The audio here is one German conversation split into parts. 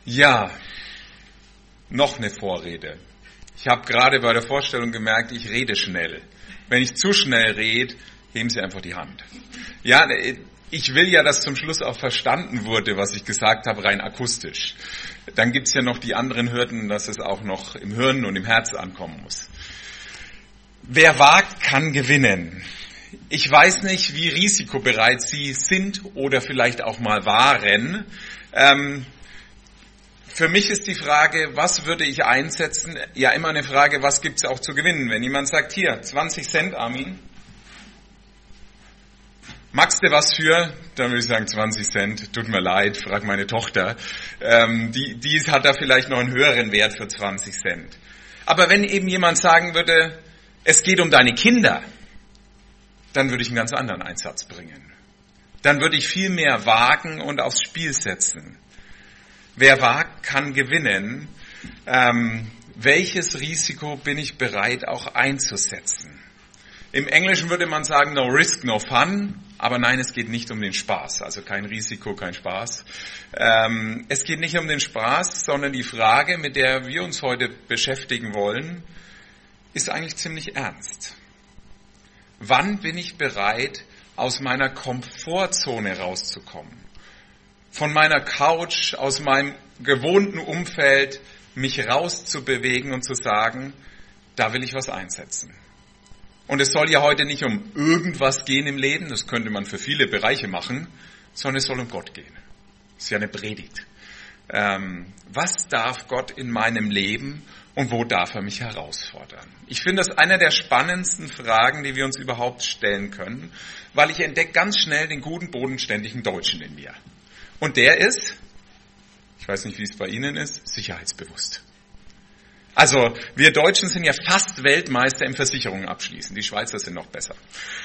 Ja, noch eine Vorrede. Ich habe gerade bei der Vorstellung gemerkt, ich rede schnell. Wenn ich zu schnell rede, heben Sie einfach die Hand. Ja, ich will ja, dass zum Schluss auch verstanden wurde, was ich gesagt habe, rein akustisch. Dann gibt's ja noch die anderen Hürden, dass es auch noch im Hirn und im Herz ankommen muss. Wer wagt, kann gewinnen. Ich weiß nicht, wie risikobereit Sie sind oder vielleicht auch mal waren. Für mich ist die Frage, was würde ich einsetzen, ja immer eine Frage, was gibt's auch zu gewinnen. Wenn jemand sagt, hier, 20 Cent, Armin, magst du was für? Dann würde ich sagen, 20 Cent, tut mir leid, frag meine Tochter. Die hat da vielleicht noch einen höheren Wert für 20 Cent. Aber wenn eben jemand sagen würde, es geht um deine Kinder, dann würde ich einen ganz anderen Einsatz bringen. Dann würde ich viel mehr wagen und aufs Spiel setzen. Wer wagt, kann gewinnen. Welches Risiko bin ich bereit auch einzusetzen? Im Englischen würde man sagen, no risk, no fun. Aber nein, es geht nicht um den Spaß. Also kein Risiko, kein Spaß. Es geht nicht um den Spaß, sondern die Frage, mit der wir uns heute beschäftigen wollen, ist eigentlich ziemlich ernst. Wann bin ich bereit, aus meiner Komfortzone rauszukommen? Von meiner Couch, aus meinem gewohnten Umfeld, mich rauszubewegen und zu sagen, da will ich was einsetzen. Und es soll ja heute nicht um irgendwas gehen im Leben, das könnte man für viele Bereiche machen, sondern es soll um Gott gehen. Das ist ja eine Predigt. Was darf Gott in meinem Leben und wo darf er mich herausfordern? Ich finde das eine der spannendsten Fragen, die wir uns überhaupt stellen können, weil ich entdecke ganz schnell den guten, bodenständigen Deutschen in mir. Und der ist, ich weiß nicht, wie es bei Ihnen ist, sicherheitsbewusst. Also wir Deutschen sind ja fast Weltmeister im Versicherungen abschließen. Die Schweizer sind noch besser.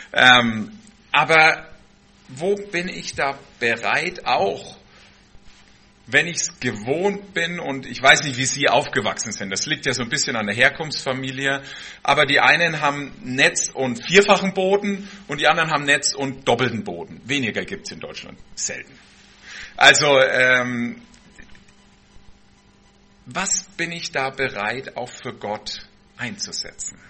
Aber wo bin ich da bereit auch, wenn ich es gewohnt bin, und ich weiß nicht, wie Sie aufgewachsen sind, das liegt ja so ein bisschen an der Herkunftsfamilie, aber die einen haben Netz und vierfachen Boden und die anderen haben Netz und doppelten Boden. Weniger gibt es in Deutschland, selten. Also, was bin ich da bereit, auch für Gott einzusetzen?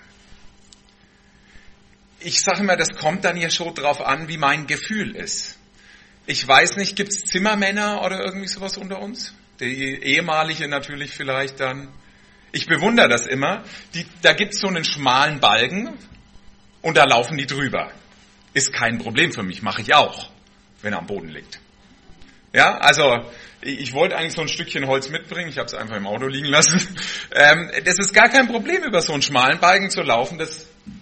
Ich sage immer, das kommt dann ja schon drauf an, wie mein Gefühl ist. Ich weiß nicht, gibt es Zimmermänner oder irgendwie sowas unter uns? Die ehemalige natürlich vielleicht dann. Ich bewundere das immer. Da gibt es so einen schmalen Balken und da laufen die drüber. Ist kein Problem für mich, mache ich auch, wenn er am Boden liegt. Ja, also ich wollte eigentlich so ein Stückchen Holz mitbringen, ich habe es einfach im Auto liegen lassen. Das ist gar kein Problem, über so einen schmalen Balken zu laufen, das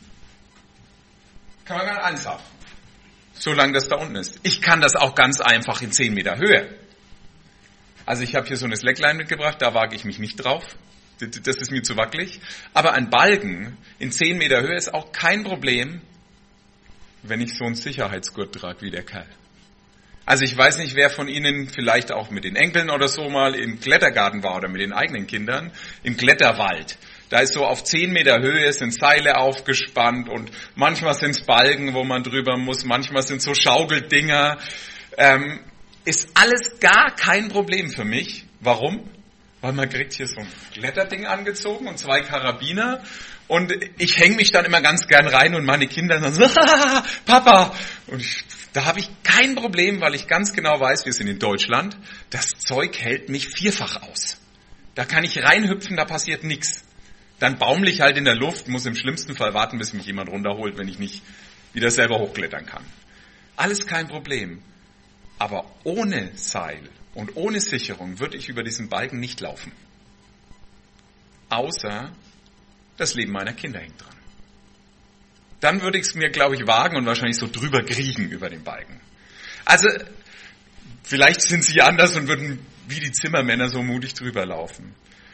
kann man ganz einfach, solange das da unten ist. Ich kann das auch ganz einfach in 10 Meter Höhe. Also ich habe hier so eine Slackline mitgebracht, da wage ich mich nicht drauf, das ist mir zu wackelig. Aber ein Balken in 10 Meter Höhe ist auch kein Problem, wenn ich so einen Sicherheitsgurt trage wie der Kerl. Also ich weiß nicht, wer von Ihnen vielleicht auch mit den Enkeln oder so mal im Klettergarten war oder mit den eigenen Kindern, im Kletterwald. Da ist so auf 10 Meter Höhe sind Seile aufgespannt und manchmal sind es Balken, wo man drüber muss, manchmal sind so Schaukeldinger. Ist alles gar kein Problem für mich. Warum? Weil man kriegt hier so ein Kletterding angezogen und 2 Karabiner und ich hänge mich dann immer ganz gern rein und meine Kinder dann so, Papa! Und da habe ich kein Problem, weil ich ganz genau weiß, wir sind in Deutschland, das Zeug hält mich 4-fach aus. Da kann ich reinhüpfen, da passiert nichts. Dann baumle ich halt in der Luft, muss im schlimmsten Fall warten, bis mich jemand runterholt, wenn ich nicht wieder selber hochklettern kann. Alles kein Problem. Aber ohne Seil und ohne Sicherung würde ich über diesen Balken nicht laufen. Außer das Leben meiner Kinder hängt dran. Dann würde ich es mir, glaube ich, wagen und wahrscheinlich so drüber kriechen über den Balken. Also, vielleicht sind Sie anders und würden wie die Zimmermänner so mutig drüber laufen.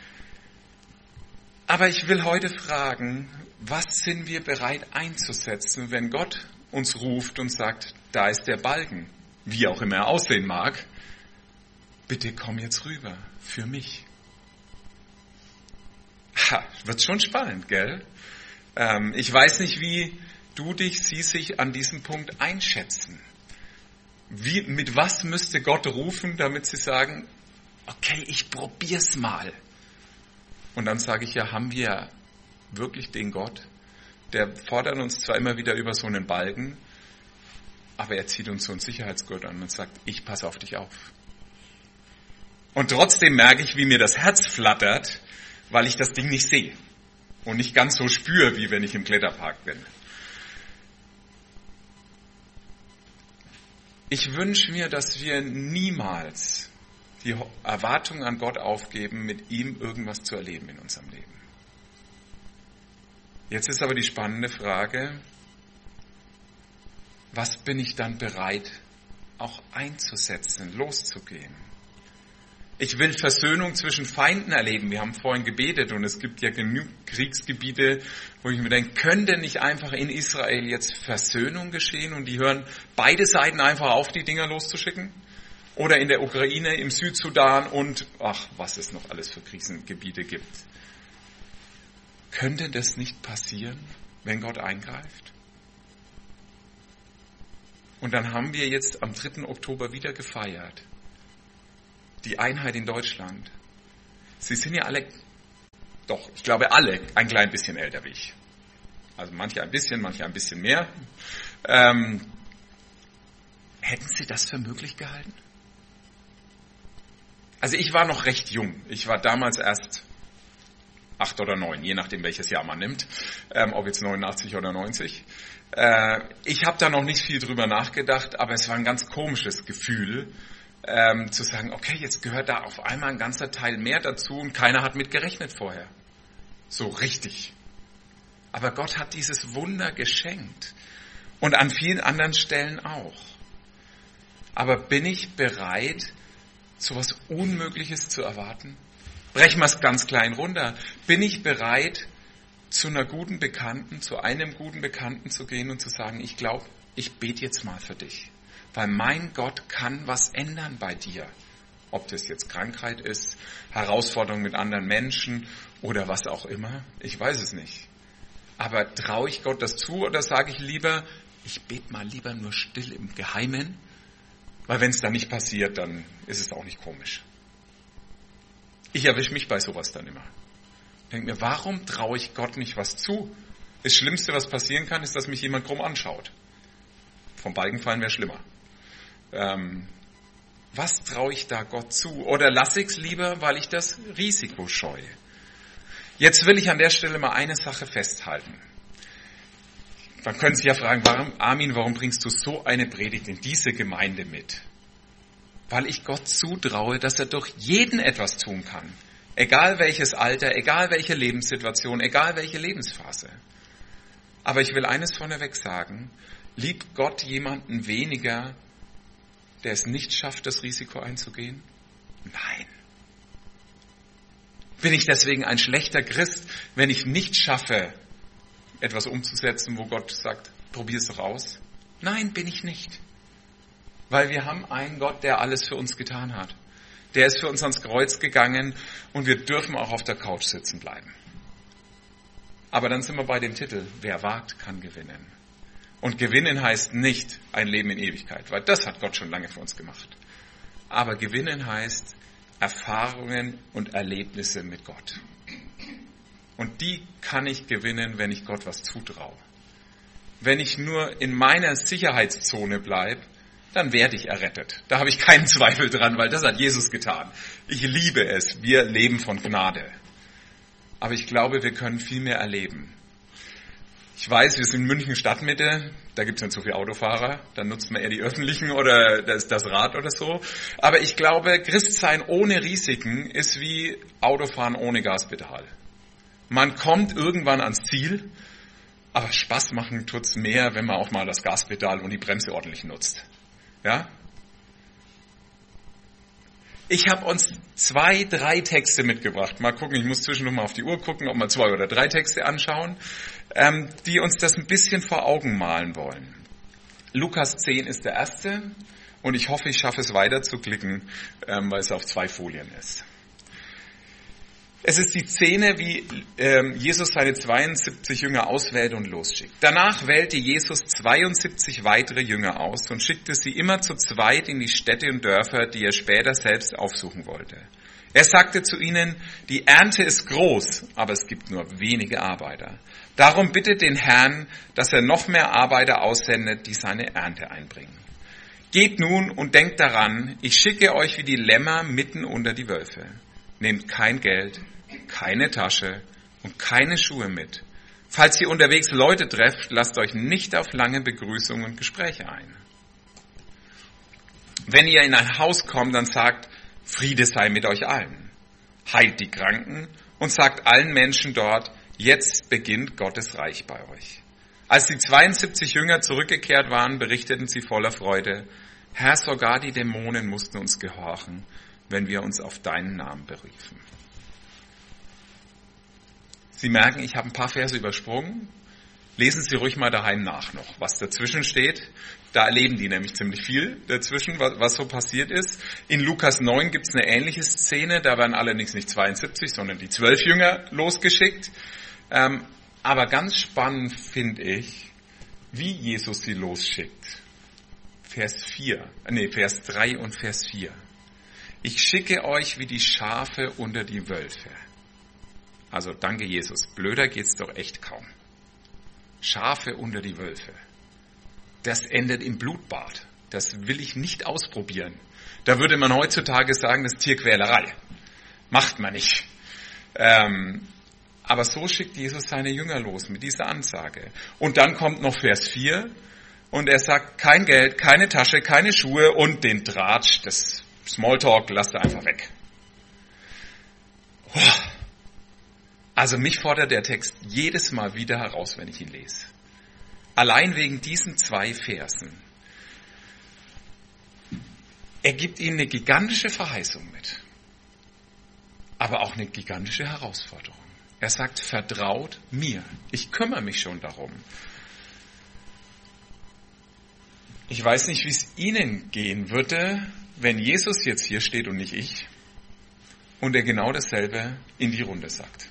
Aber ich will heute fragen, was sind wir bereit einzusetzen, wenn Gott uns ruft und sagt, da ist der Balken, wie auch immer er aussehen mag, bitte komm jetzt rüber, für mich. Wird schon spannend, gell? Ich weiß nicht, wie Sie sich an diesem Punkt einschätzen. Mit was müsste Gott rufen, damit Sie sagen, Okay, ich probier's mal. Und dann sage ich, ja, haben wir wirklich den Gott? Der fordert uns zwar immer wieder über so einen Balken, aber er zieht uns so einen Sicherheitsgurt an und sagt, ich passe auf dich auf. Und trotzdem merke ich, wie mir das Herz flattert, weil ich das Ding nicht sehe und nicht ganz so spüre, wie wenn ich im Kletterpark bin. Ich wünsche mir, dass wir niemals die Erwartung an Gott aufgeben, mit ihm irgendwas zu erleben in unserem Leben. Jetzt ist aber die spannende Frage, was bin ich dann bereit, auch einzusetzen, loszugehen? Ich will Versöhnung zwischen Feinden erleben. Wir haben vorhin gebetet und es gibt ja genug Kriegsgebiete, wo ich mir denke, könnte nicht einfach in Israel jetzt Versöhnung geschehen und die hören beide Seiten einfach auf, die Dinger loszuschicken? Oder in der Ukraine, im Südsudan und was es noch alles für Krisengebiete gibt. Könnte das nicht passieren, wenn Gott eingreift? Und dann haben wir jetzt am 3. Oktober wieder gefeiert. Die Einheit in Deutschland. Sie sind ja alle, ich glaube alle ein klein bisschen älter wie ich. Also manche ein bisschen mehr. Hätten Sie das für möglich gehalten? Also ich war noch recht jung. Ich war damals erst 8 oder 9, je nachdem welches Jahr man nimmt, ob jetzt 89 oder 90. Ich habe da noch nicht viel drüber nachgedacht, aber es war ein ganz komisches Gefühl, zu sagen, okay, jetzt gehört da auf einmal ein ganzer Teil mehr dazu und keiner hat mit gerechnet vorher. So richtig. Aber Gott hat dieses Wunder geschenkt und an vielen anderen Stellen auch. Aber bin ich bereit, so etwas Unmögliches zu erwarten? Brechen wir es ganz klein runter. Bin ich bereit, zu einem guten Bekannten zu gehen und zu sagen, ich glaube, ich bete jetzt mal für dich. Weil mein Gott kann was ändern bei dir. Ob das jetzt Krankheit ist, Herausforderung mit anderen Menschen oder was auch immer. Ich weiß es nicht. Aber traue ich Gott das zu oder sage ich lieber, ich bete mal lieber nur still im Geheimen? Weil wenn es dann nicht passiert, dann ist es auch nicht komisch. Ich erwische mich bei sowas dann immer. Denke mir, warum traue ich Gott nicht was zu? Das Schlimmste, was passieren kann, ist, dass mich jemand krumm anschaut. Vom Balkenfallen wäre schlimmer. Was traue ich da Gott zu? Oder lasse ich es lieber, weil ich das Risiko scheue? Jetzt will ich an der Stelle mal eine Sache festhalten. Man könnte sich ja fragen, warum bringst du so eine Predigt in diese Gemeinde mit? Weil ich Gott zutraue, dass er durch jeden etwas tun kann. Egal welches Alter, egal welche Lebenssituation, egal welche Lebensphase. Aber ich will eines vorneweg sagen, liebt Gott jemanden weniger, der es nicht schafft, das Risiko einzugehen? Nein. Bin ich deswegen ein schlechter Christ, wenn ich nicht schaffe, etwas umzusetzen, wo Gott sagt, probier's doch aus? Nein, bin ich nicht. Weil wir haben einen Gott, der alles für uns getan hat. Der ist für uns ans Kreuz gegangen und wir dürfen auch auf der Couch sitzen bleiben. Aber dann sind wir bei dem Titel, wer wagt, kann gewinnen. Und gewinnen heißt nicht ein Leben in Ewigkeit, weil das hat Gott schon lange für uns gemacht. Aber gewinnen heißt Erfahrungen und Erlebnisse mit Gott. Und die kann ich gewinnen, wenn ich Gott was zutraue. Wenn ich nur in meiner Sicherheitszone bleibe, dann werde ich errettet. Da habe ich keinen Zweifel dran, weil das hat Jesus getan. Ich liebe es. Wir leben von Gnade. Aber ich glaube, wir können viel mehr erleben. Ich weiß, wir sind in München Stadtmitte, da gibt es nicht so viele Autofahrer, dann nutzt man eher die öffentlichen oder das Rad oder so. Aber ich glaube, Christsein ohne Risiken ist wie Autofahren ohne Gaspedal. Man kommt irgendwann ans Ziel, aber Spaß machen tut's mehr, wenn man auch mal das Gaspedal und die Bremse ordentlich nutzt. Ja? Ich habe uns 2, 3 Texte mitgebracht. Mal gucken, ich muss zwischendurch mal auf die Uhr gucken, ob wir 2 oder 3 Texte anschauen, die uns das ein bisschen vor Augen malen wollen. Lukas 10 ist der erste und ich hoffe, ich schaffe es weiter zu klicken, weil es auf 2 Folien ist. Es ist die Szene, wie Jesus seine 72 Jünger auswählt und losschickt. Danach wählte Jesus 72 weitere Jünger aus und schickte sie immer zu zweit in die Städte und Dörfer, die er später selbst aufsuchen wollte. Er sagte zu ihnen, die Ernte ist groß, aber es gibt nur wenige Arbeiter. Darum bittet den Herrn, dass er noch mehr Arbeiter aussendet, die seine Ernte einbringen. Geht nun und denkt daran, ich schicke euch wie die Lämmer mitten unter die Wölfe. Nehmt kein Geld, keine Tasche und keine Schuhe mit. Falls ihr unterwegs Leute trefft, lasst euch nicht auf lange Begrüßungen und Gespräche ein. Wenn ihr in ein Haus kommt, dann sagt, Friede sei mit euch allen. Heilt die Kranken und sagt allen Menschen dort, jetzt beginnt Gottes Reich bei euch. Als die 72 Jünger zurückgekehrt waren, berichteten sie voller Freude, Herr, sogar die Dämonen mussten uns gehorchen, wenn wir uns auf deinen Namen beriefen. Sie merken, ich habe ein paar Verse übersprungen. Lesen Sie ruhig mal daheim nach noch, was dazwischen steht. Da erleben die nämlich ziemlich viel dazwischen, was so passiert ist. In Lukas 9 gibt es eine ähnliche Szene, da werden allerdings nicht 72, sondern die 12 Jünger losgeschickt. Aber ganz spannend finde ich, wie Jesus sie losschickt. Vers 3 und Vers 4. Ich schicke euch wie die Schafe unter die Wölfe. Also danke Jesus, blöder geht's doch echt kaum. Schafe unter die Wölfe. Das endet im Blutbad. Das will ich nicht ausprobieren. Da würde man heutzutage sagen, das ist Tierquälerei. Macht man nicht. Aber so schickt Jesus seine Jünger los mit dieser Ansage. Und dann kommt noch Vers 4 und er sagt, kein Geld, keine Tasche, keine Schuhe und den Tratsch, das Smalltalk, lasst er einfach weg. Also mich fordert der Text jedes Mal wieder heraus, wenn ich ihn lese. Allein wegen diesen 2 Versen. Er gibt ihnen eine gigantische Verheißung mit, aber auch eine gigantische Herausforderung. Er sagt, vertraut mir. Ich kümmere mich schon darum. Ich weiß nicht, wie es Ihnen gehen würde, wenn Jesus jetzt hier steht und nicht ich und er genau dasselbe in die Runde sagt.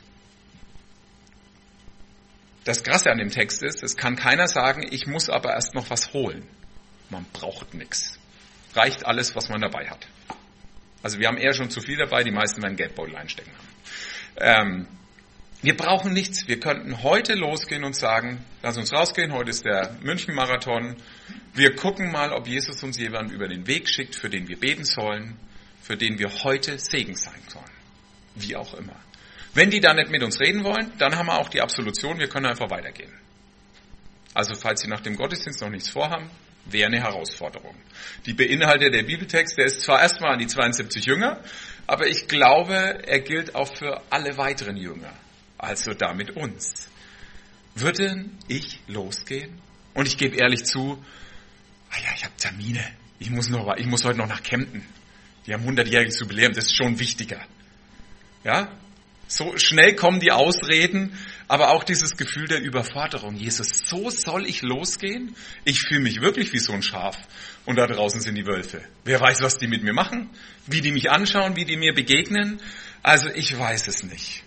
Das Krasse an dem Text ist, es kann keiner sagen, ich muss aber erst noch was holen. Man braucht nichts. Reicht alles, was man dabei hat. Also wir haben eher schon zu viel dabei, die meisten werden Geldbeutel einstecken haben. Wir brauchen nichts. Wir könnten heute losgehen und sagen, lass uns rausgehen, heute ist der München-Marathon. Wir gucken mal, ob Jesus uns jemanden über den Weg schickt, für den wir beten sollen, für den wir heute Segen sein sollen. Wie auch immer. Wenn die da nicht mit uns reden wollen, dann haben wir auch die Absolution, wir können einfach weitergehen. Also falls Sie nach dem Gottesdienst noch nichts vorhaben, wäre eine Herausforderung. Die beinhaltet der Bibeltext, der ist zwar erstmal an die 72 Jünger, aber ich glaube, er gilt auch für alle weiteren Jünger, also damit uns. Würde ich losgehen? Und ich gebe ehrlich zu, ich habe Termine, ich muss heute noch nach Kempten. Die haben 100-jähriges Jubiläum, das ist schon wichtiger. Ja? So schnell kommen die Ausreden, aber auch dieses Gefühl der Überforderung. Jesus, so soll ich losgehen? Ich fühle mich wirklich wie so ein Schaf und da draußen sind die Wölfe. Wer weiß, was die mit mir machen? Wie die mich anschauen, wie die mir begegnen? Also ich weiß es nicht.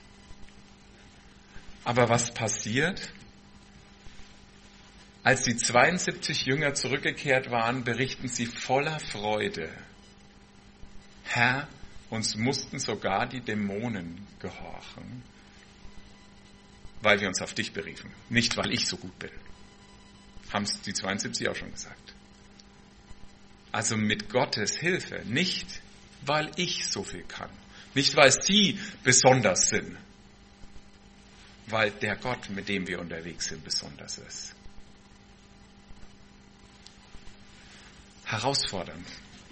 Aber was passiert? Als die 72 Jünger zurückgekehrt waren, berichten sie voller Freude. Herr, uns mussten sogar die Dämonen gehorchen, weil wir uns auf dich beriefen. Nicht, weil ich so gut bin. Haben es die 72 auch schon gesagt. Also mit Gottes Hilfe. Nicht, weil ich so viel kann. Nicht, weil sie besonders sind. Weil der Gott, mit dem wir unterwegs sind, besonders ist. Herausfordernd.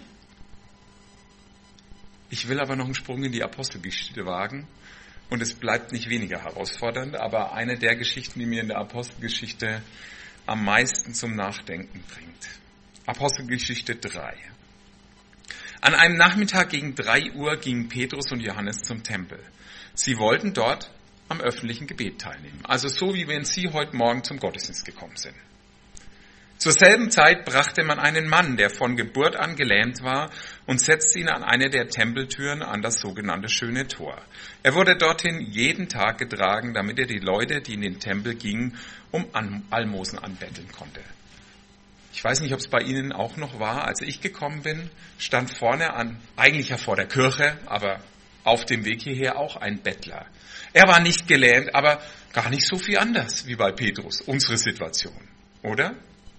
Ich will aber noch einen Sprung in die Apostelgeschichte wagen und es bleibt nicht weniger herausfordernd, aber eine der Geschichten, die mir in der Apostelgeschichte am meisten zum Nachdenken bringt. Apostelgeschichte 3. An einem Nachmittag gegen 3 Uhr gingen Petrus und Johannes zum Tempel. Sie wollten dort am öffentlichen Gebet teilnehmen, also so wie wenn Sie heute Morgen zum Gottesdienst gekommen sind. Zur selben Zeit brachte man einen Mann, der von Geburt an gelähmt war, und setzte ihn an eine der Tempeltüren an das sogenannte Schöne Tor. Er wurde dorthin jeden Tag getragen, damit er die Leute, die in den Tempel gingen, um Almosen anbetteln konnte. Ich weiß nicht, ob es bei Ihnen auch noch war. Als ich gekommen bin, stand vorne an, eigentlich ja vor der Kirche, aber auf dem Weg hierher auch ein Bettler. Er war nicht gelähmt, aber gar nicht so viel anders wie bei Petrus, unsere Situation, oder?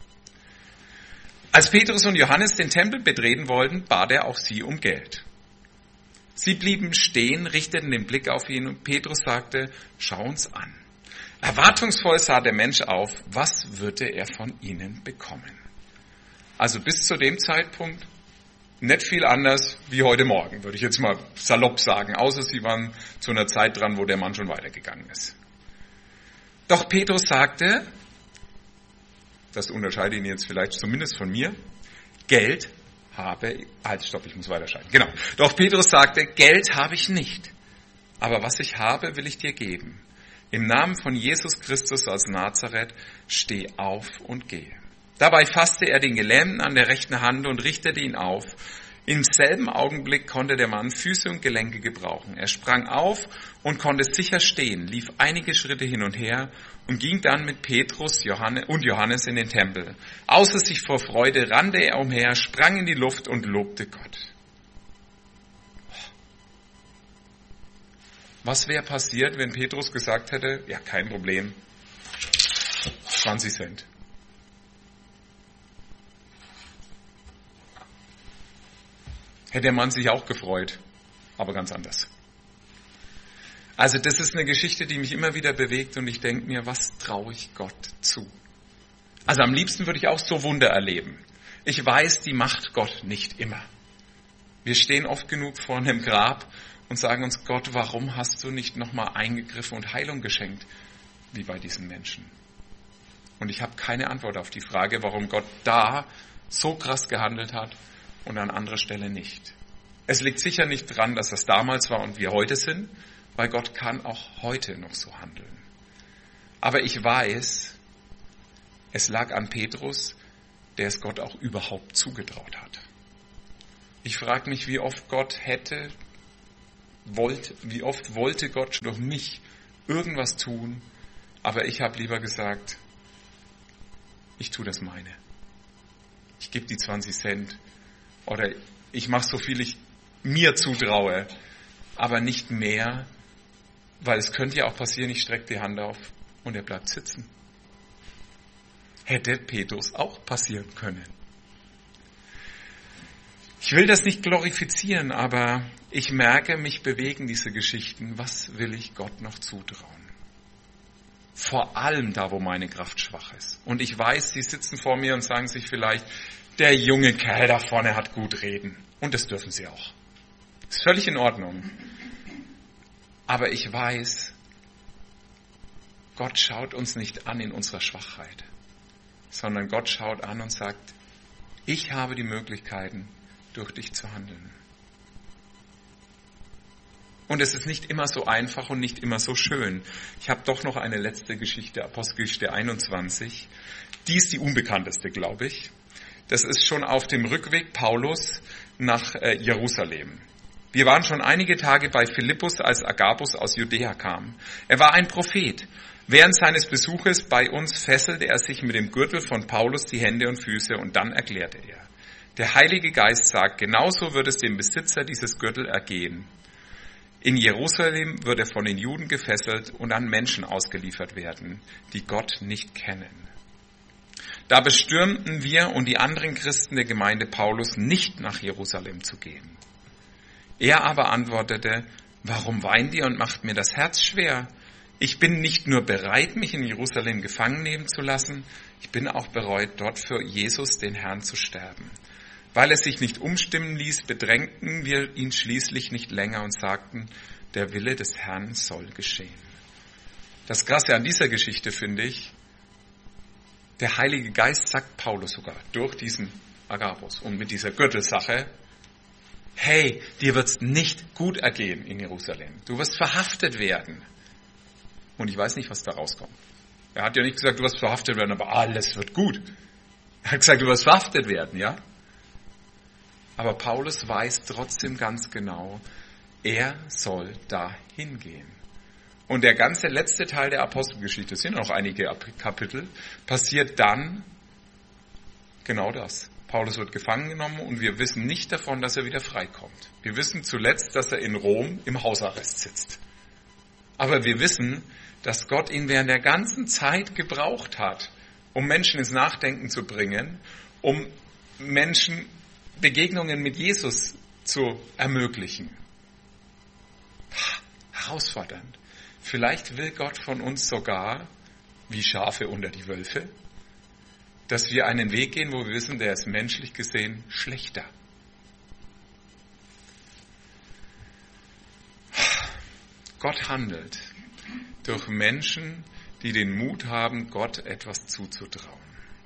Als Petrus und Johannes den Tempel betreten wollten, bat er auch sie um Geld. Sie blieben stehen, richteten den Blick auf ihn und Petrus sagte, schau uns an. Erwartungsvoll sah der Mensch auf, was würde er von ihnen bekommen? Also bis zu dem Zeitpunkt nicht viel anders wie heute Morgen, würde ich jetzt mal salopp sagen, außer sie waren zu einer Zeit dran, wo der Mann schon weitergegangen ist. Doch Petrus sagte, das unterscheidet ihn jetzt vielleicht zumindest von mir, Geld habe, ich muss weiterschalten, genau. Doch Petrus sagte, Geld habe ich nicht, aber was ich habe, will ich dir geben. Im Namen von Jesus Christus aus Nazareth, steh auf und gehe. Dabei fasste er den Gelähmten an der rechten Hand und richtete ihn auf. Im selben Augenblick konnte der Mann Füße und Gelenke gebrauchen. Er sprang auf und konnte sicher stehen, lief einige Schritte hin und her und ging dann mit Petrus und Johannes in den Tempel. Außer sich vor Freude rannte er umher, sprang in die Luft und lobte Gott. Was wäre passiert, wenn Petrus gesagt hätte, ja, kein Problem, 20 Cent. Hätte der Mann sich auch gefreut, aber ganz anders. Also das ist eine Geschichte, die mich immer wieder bewegt und ich denke mir, was traue ich Gott zu? Also am liebsten würde ich auch so Wunder erleben. Ich weiß, die macht Gott nicht immer. Wir stehen oft genug vor einem Grab und sagen uns, Gott, warum hast du nicht nochmal eingegriffen und Heilung geschenkt, wie bei diesen Menschen? Und ich habe keine Antwort auf die Frage, warum Gott da so krass gehandelt hat und an anderer Stelle nicht. Es liegt sicher nicht dran, dass das damals war und wir heute sind, weil Gott kann auch heute noch so handeln. Aber ich weiß, es lag an Petrus, der es Gott auch überhaupt zugetraut hat. Ich frage mich, wie oft wollte Gott durch mich irgendwas tun, aber ich habe lieber gesagt, ich tue das meine. Ich gebe die 20 Cent oder ich mache so viel ich mir zutraue, aber nicht mehr, weil es könnte ja auch passieren, ich strecke die Hand auf und er bleibt sitzen. Hätte Petrus auch passieren können. Ich will das nicht glorifizieren, aber ich merke, mich bewegen diese Geschichten. Was will ich Gott noch zutrauen? Vor allem da, wo meine Kraft schwach ist. Und ich weiß, sie sitzen vor mir und sagen sich vielleicht, der junge Kerl da vorne hat gut reden. Und das dürfen sie auch. Ist völlig in Ordnung. Aber ich weiß, Gott schaut uns nicht an in unserer Schwachheit, sondern Gott schaut an und sagt, ich habe die Möglichkeiten, durch dich zu handeln. Und es ist nicht immer so einfach und nicht immer so schön. Ich habe doch noch eine letzte Geschichte, Apostelgeschichte 21. Die ist die unbekannteste, glaube ich. Das ist schon auf dem Rückweg Paulus nach Jerusalem. Wir waren schon einige Tage bei Philippus, als Agabus aus Judäa kam. Er war ein Prophet. Während seines Besuches bei uns fesselte er sich mit dem Gürtel von Paulus die Hände und Füße und dann erklärte er, der Heilige Geist sagt, genauso wird es dem Besitzer dieses Gürtel ergehen. In Jerusalem wird er von den Juden gefesselt und an Menschen ausgeliefert werden, die Gott nicht kennen. Da bestürmten wir und die anderen Christen der Gemeinde Paulus, nicht nach Jerusalem zu gehen. Er aber antwortete, warum weint ihr und macht mir das Herz schwer? Ich bin nicht nur bereit, mich in Jerusalem gefangen nehmen zu lassen, ich bin auch bereit, dort für Jesus, den Herrn, zu sterben. Weil er sich nicht umstimmen ließ, bedrängten wir ihn schließlich nicht länger und sagten, der Wille des Herrn soll geschehen. Das Krasse an dieser Geschichte finde ich, der Heilige Geist sagt Paulus sogar durch diesen Agabus und mit dieser Gürtelsache, hey, dir wird's nicht gut ergehen in Jerusalem. Du wirst verhaftet werden. Und ich weiß nicht, was da rauskommt. Er hat ja nicht gesagt, du wirst verhaftet werden, aber alles wird gut. Er hat gesagt, du wirst verhaftet werden, ja? Aber Paulus weiß trotzdem ganz genau, er soll da hingehen. Und der ganze letzte Teil der Apostelgeschichte, es sind noch einige Kapitel, passiert dann genau das. Paulus wird gefangen genommen und wir wissen nicht davon, dass er wieder freikommt. Wir wissen zuletzt, dass er in Rom im Hausarrest sitzt. Aber wir wissen, dass Gott ihn während der ganzen Zeit gebraucht hat, um Menschen ins Nachdenken zu bringen, um Menschen Begegnungen mit Jesus zu ermöglichen. Herausfordernd. Vielleicht will Gott von uns sogar, wie Schafe unter die Wölfe, dass wir einen Weg gehen, wo wir wissen, der ist menschlich gesehen schlechter. Gott handelt durch Menschen, die den Mut haben, Gott etwas zuzutrauen.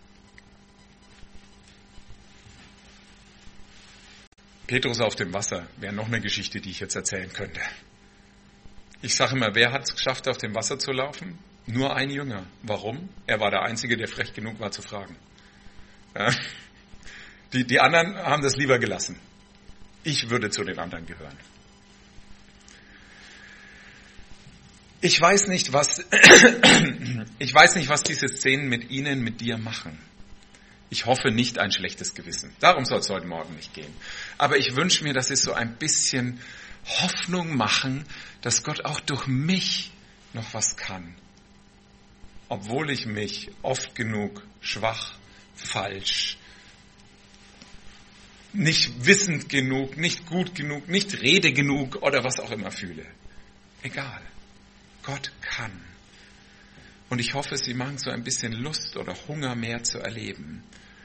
Petrus auf dem Wasser wäre noch eine Geschichte, die ich jetzt erzählen könnte. Ich sage immer, wer hat es geschafft, auf dem Wasser zu laufen? Nur ein Jünger. Warum? Er war der Einzige, der frech genug war zu fragen. Ja. Die anderen haben das lieber gelassen. Ich würde zu den anderen gehören. Ich weiß nicht, was diese Szenen mit Ihnen, mit dir machen. Ich hoffe nicht ein schlechtes Gewissen. Darum soll es heute Morgen nicht gehen. Aber ich wünsche mir, dass Sie so ein bisschen Hoffnung machen, dass Gott auch durch mich noch was kann. Obwohl ich mich oft genug schwach, falsch, nicht wissend genug, nicht gut genug, nicht rede genug oder was auch immer fühle. Egal. Gott kann. Und ich hoffe, Sie machen so ein bisschen Lust oder Hunger mehr zu erleben.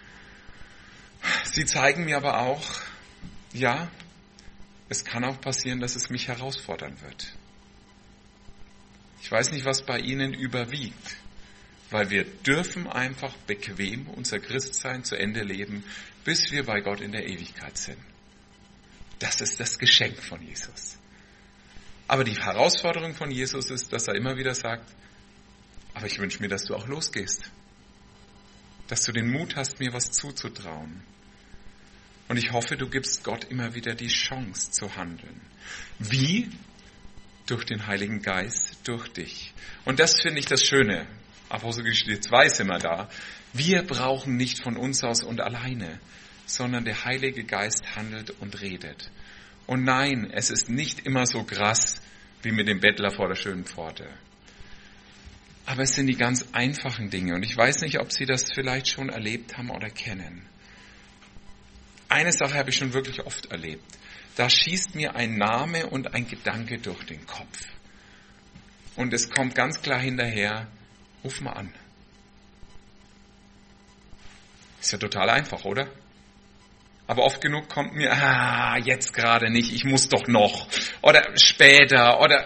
Sie zeigen mir aber auch, ja, es kann auch passieren, dass es mich herausfordern wird. Ich weiß nicht, was bei Ihnen überwiegt, weil wir dürfen einfach bequem unser Christsein zu Ende leben, bis wir bei Gott in der Ewigkeit sind. Das ist das Geschenk von Jesus. Aber die Herausforderung von Jesus ist, dass er immer wieder sagt, aber ich wünsche mir, dass du auch losgehst. Dass du den Mut hast, mir was zuzutrauen. Und ich hoffe, du gibst Gott immer wieder die Chance zu handeln. Wie? Durch den Heiligen Geist, durch dich. Und das finde ich das Schöne. Apostelgeschichte 2 sind wir da. Wir brauchen nicht von uns aus und alleine, sondern der Heilige Geist handelt und redet. Und nein, es ist nicht immer so krass wie mit dem Bettler vor der schönen Pforte. Aber es sind die ganz einfachen Dinge. Und ich weiß nicht, ob Sie das vielleicht schon erlebt haben oder kennen. Eine Sache habe ich schon wirklich oft erlebt. Da schießt mir ein Name und ein Gedanke durch den Kopf. Und es kommt ganz klar hinterher, ruf mal an. Ist ja total einfach, oder? Aber oft genug kommt mir, jetzt gerade nicht, ich muss doch noch. Oder später, oder...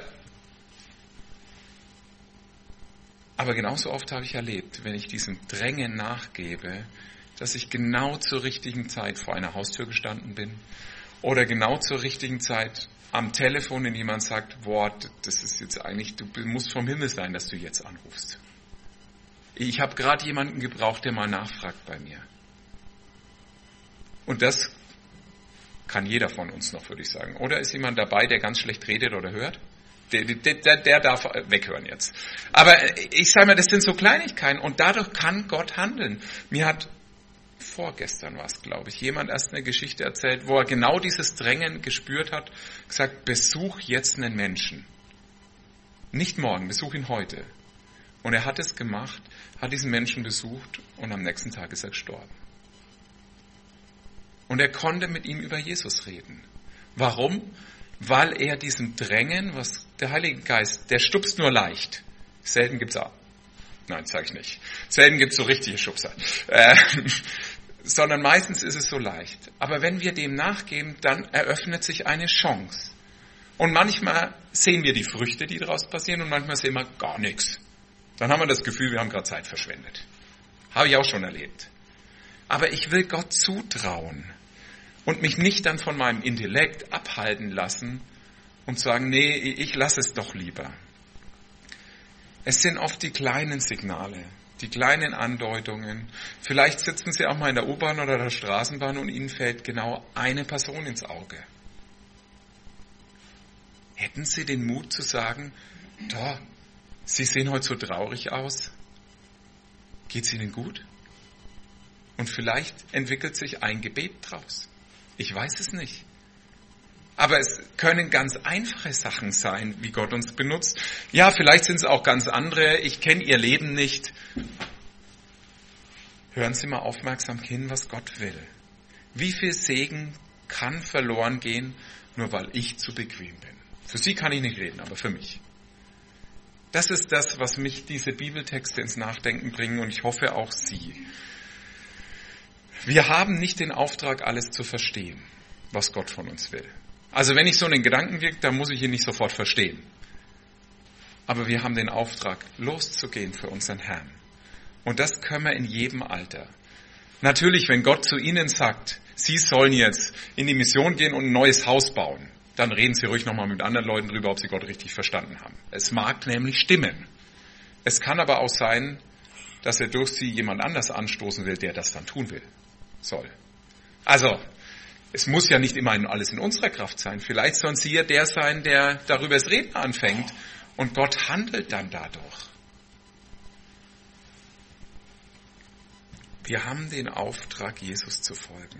Aber genauso oft habe ich erlebt, wenn ich diesem Drängen nachgebe, dass ich genau zur richtigen Zeit vor einer Haustür gestanden bin oder genau zur richtigen Zeit am Telefon, wenn jemand sagt, boah, das ist jetzt eigentlich, du musst vom Himmel sein, dass du jetzt anrufst. Ich habe gerade jemanden gebraucht, der mal nachfragt bei mir. Und das kann jeder von uns noch, würde ich sagen. Oder ist jemand dabei, der ganz schlecht redet oder hört? Der darf weghören jetzt. Aber ich sage mal, das sind so Kleinigkeiten und dadurch kann Gott handeln. Mir hat vorgestern war es, glaube ich, jemand erst eine Geschichte erzählt, wo er genau dieses Drängen gespürt hat, gesagt, besuch jetzt einen Menschen. Nicht morgen, besuch ihn heute. Und er hat es gemacht, hat diesen Menschen besucht und am nächsten Tag ist er gestorben. Und er konnte mit ihm über Jesus reden. Warum? Weil er diesem Drängen, was der Heilige Geist, der stupst nur leicht. Selten gibt's auch. Nein, sage ich nicht. Selten gibt's so richtige Schubser. Sondern meistens ist es so leicht. Aber wenn wir dem nachgeben, dann eröffnet sich eine Chance. Und manchmal sehen wir die Früchte, die daraus passieren, und manchmal sehen wir gar nichts. Dann haben wir das Gefühl, wir haben gerade Zeit verschwendet. Habe ich auch schon erlebt. Aber ich will Gott zutrauen und mich nicht dann von meinem Intellekt abhalten lassen und sagen, nee, ich lasse es doch lieber. Es sind oft die kleinen Signale, Die kleinen Andeutungen. Vielleicht sitzen Sie auch mal in der U-Bahn oder der Straßenbahn und Ihnen fällt genau eine Person ins Auge. Hätten Sie den Mut zu sagen, doch, Sie sehen heute so traurig aus. Geht's Ihnen gut? Und vielleicht entwickelt sich ein Gebet draus. Ich weiß es nicht. Aber es können ganz einfache Sachen sein, wie Gott uns benutzt. Ja, vielleicht sind es auch ganz andere. Ich kenne Ihr Leben nicht. Hören Sie mal aufmerksam hin, was Gott will. Wie viel Segen kann verloren gehen, nur weil ich zu bequem bin? Für Sie kann ich nicht reden, aber für mich. Das ist das, was mich diese Bibeltexte ins Nachdenken bringen und ich hoffe auch Sie. Wir haben nicht den Auftrag, alles zu verstehen, was Gott von uns will. Also wenn ich so einen Gedanken kriege, dann muss ich ihn nicht sofort verstehen. Aber wir haben den Auftrag, loszugehen für unseren Herrn. Und das können wir in jedem Alter. Natürlich, wenn Gott zu Ihnen sagt, Sie sollen jetzt in die Mission gehen und ein neues Haus bauen, dann reden Sie ruhig nochmal mit anderen Leuten drüber, ob Sie Gott richtig verstanden haben. Es mag nämlich stimmen. Es kann aber auch sein, dass er durch Sie jemand anders anstoßen will, der das dann tun soll. Also, es muss ja nicht immer alles in unserer Kraft sein. Vielleicht sollen Sie ja der sein, der darüber das Reden anfängt und Gott handelt dann dadurch. Wir haben den Auftrag, Jesus zu folgen.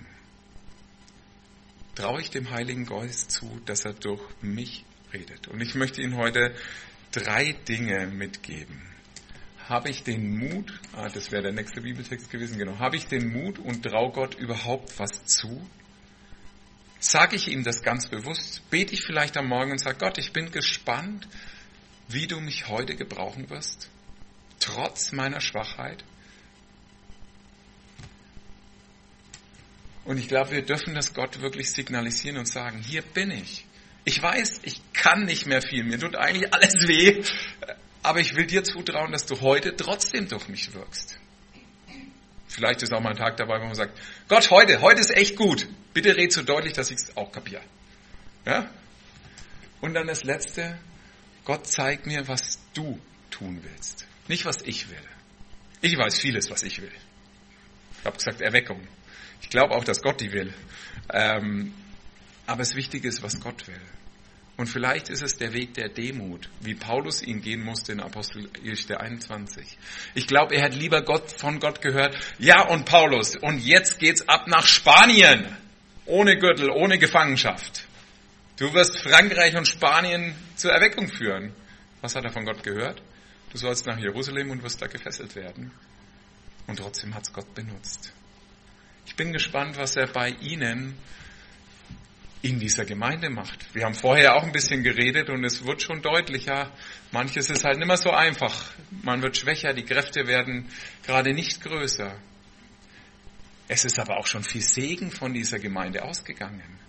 Traue ich dem Heiligen Geist zu, dass er durch mich redet. Und ich möchte Ihnen heute 3 Dinge mitgeben. Habe ich den Mut, das wäre der nächste Bibeltext gewesen, genau. Habe ich den Mut und traue Gott überhaupt was zu? Sage ich ihm das ganz bewusst? Bete ich vielleicht am Morgen und sage, Gott, ich bin gespannt, wie du mich heute gebrauchen wirst, trotz meiner Schwachheit. Und ich glaube, wir dürfen das Gott wirklich signalisieren und sagen, hier bin ich. Ich weiß, ich kann nicht mehr viel, mir tut eigentlich alles weh, aber ich will dir zutrauen, dass du heute trotzdem durch mich wirkst. Vielleicht ist auch mal ein Tag dabei, wo man sagt, Gott, heute ist echt gut. Bitte red so deutlich, dass ich es auch kapiere. Ja? Und dann das Letzte, Gott zeigt mir, was du tun willst. Nicht, was ich will. Ich weiß vieles, was ich will. Ich habe gesagt, Erweckung. Ich glaube auch, dass Gott die will. Aber das Wichtige ist, was Gott will. Und vielleicht ist es der Weg der Demut, wie Paulus ihn gehen musste in Apostelgeschichte 21. Ich glaube, er hat lieber von Gott gehört, ja und Paulus, und jetzt geht's ab nach Spanien. Ohne Gürtel, ohne Gefangenschaft. Du wirst Frankreich und Spanien zur Erweckung führen. Was hat er von Gott gehört? Du sollst nach Jerusalem und wirst da gefesselt werden. Und trotzdem hat's Gott benutzt. Ich bin gespannt, was er bei Ihnen in dieser Gemeinde macht. Wir haben vorher auch ein bisschen geredet und es wird schon deutlicher. Manches ist halt nicht mehr so einfach. Man wird schwächer, die Kräfte werden gerade nicht größer. Es ist aber auch schon viel Segen von dieser Gemeinde ausgegangen.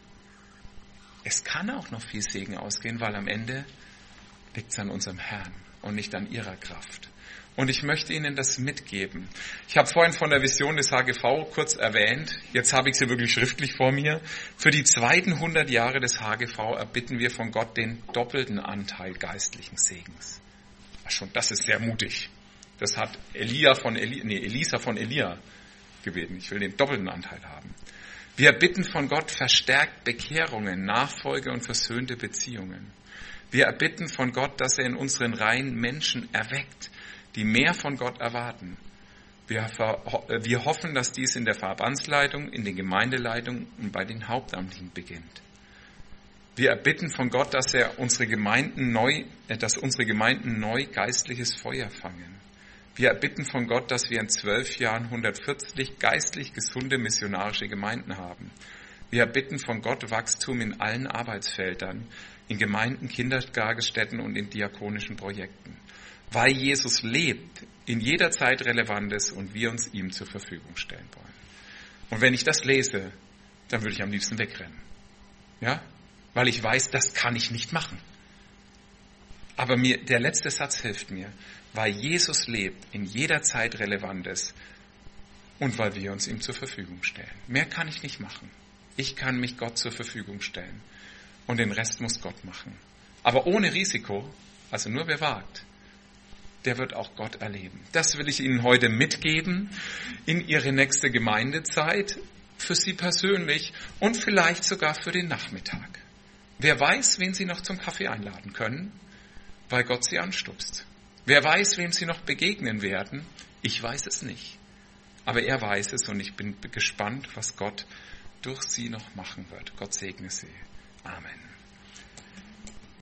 Es kann auch noch viel Segen ausgehen, weil am Ende liegt es an unserem Herrn und nicht an ihrer Kraft. Und ich möchte Ihnen das mitgeben. Ich habe vorhin von der Vision des HGV kurz erwähnt. Jetzt habe ich sie wirklich schriftlich vor mir. Für die zweiten 100 Jahre des HGV erbitten wir von Gott den doppelten Anteil geistlichen Segens. Schon, das ist sehr mutig. Das hat Elisa von Elia gebeten. Ich will den doppelten Anteil haben. Wir erbitten von Gott verstärkt Bekehrungen, Nachfolge und versöhnte Beziehungen. Wir erbitten von Gott, dass er in unseren Reihen Menschen erweckt, die mehr von Gott erwarten. Wir hoffen, dass dies in der Verbandsleitung, in den Gemeindeleitungen und bei den Hauptamtlichen beginnt. Wir erbitten von Gott, dass unsere Gemeinden neu geistliches Feuer fangen. Wir erbitten von Gott, dass wir in 12 Jahren 140 geistlich gesunde missionarische Gemeinden haben. Wir erbitten von Gott Wachstum in allen Arbeitsfeldern, in Gemeinden, Kindertagesstätten und in diakonischen Projekten. Weil Jesus lebt, in jeder Zeit relevant ist und wir uns ihm zur Verfügung stellen wollen. Und wenn ich das lese, dann würde ich am liebsten wegrennen. Ja? Weil ich weiß, das kann ich nicht machen. Aber der letzte Satz hilft mir. Weil Jesus lebt, in jeder Zeit relevant ist und weil wir uns ihm zur Verfügung stellen. Mehr kann ich nicht machen. Ich kann mich Gott zur Verfügung stellen und den Rest muss Gott machen. Aber ohne Risiko, also nur wer wagt, der wird auch Gott erleben. Das will ich Ihnen heute mitgeben in Ihre nächste Gemeindezeit, für Sie persönlich und vielleicht sogar für den Nachmittag. Wer weiß, wen Sie noch zum Kaffee einladen können, weil Gott Sie anstupst. Wer weiß, wem Sie noch begegnen werden, ich weiß es nicht. Aber er weiß es und ich bin gespannt, was Gott durch Sie noch machen wird. Gott segne Sie. Amen.